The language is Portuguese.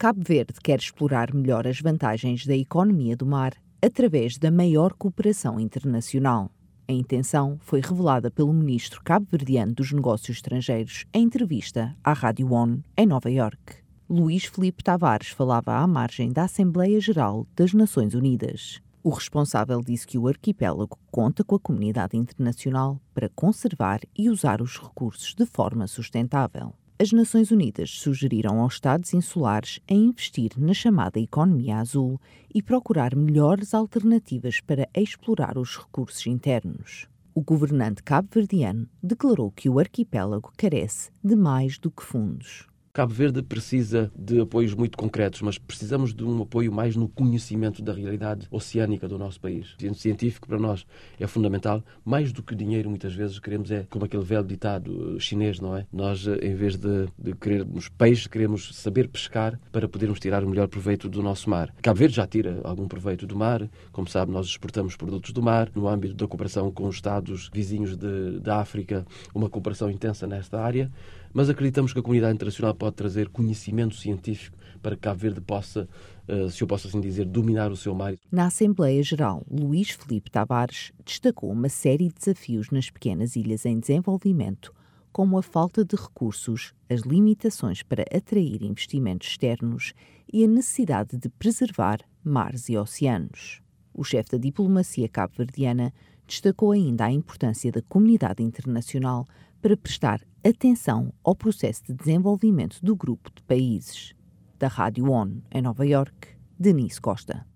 Cabo Verde quer explorar melhor as vantagens da economia do mar através da maior cooperação internacional. A intenção foi revelada pelo ministro cabo-verdiano dos Negócios Estrangeiros em entrevista à Rádio ONU, em Nova Iorque. Luís Filipe Tavares falava à margem da Assembleia Geral das Nações Unidas. O responsável disse que o arquipélago conta com a comunidade internacional para conservar e usar os recursos de forma sustentável. As Nações Unidas sugeriram aos Estados insulares a investir na chamada economia azul e procurar melhores alternativas para explorar os recursos internos. O governante cabo-verdiano declarou que o arquipélago carece de mais do que fundos. Cabo Verde precisa de apoios muito concretos, mas precisamos de um apoio mais no conhecimento da realidade oceânica do nosso país. O científico para nós é fundamental, mais do que dinheiro muitas vezes queremos como aquele velho ditado chinês, não é? Nós, em vez de querermos peixe, queremos saber pescar para podermos tirar o melhor proveito do nosso mar. Cabo Verde já tira algum proveito do mar, como sabe, nós exportamos produtos do mar, no âmbito da cooperação com os Estados vizinhos da África, uma cooperação intensa nesta área, mas acreditamos que a comunidade internacional pode trazer conhecimento científico para que Cabo Verde possa, se eu posso assim dizer, dominar o seu mar. Na Assembleia Geral, Luís Filipe Tavares destacou uma série de desafios nas pequenas ilhas em desenvolvimento, como a falta de recursos, as limitações para atrair investimentos externos e a necessidade de preservar mares e oceanos. O chefe da diplomacia cabo-verdiana destacou ainda a importância da comunidade internacional para prestar atenção ao processo de desenvolvimento do grupo de países. Da Rádio ONU, em Nova Iorque, Denise Costa.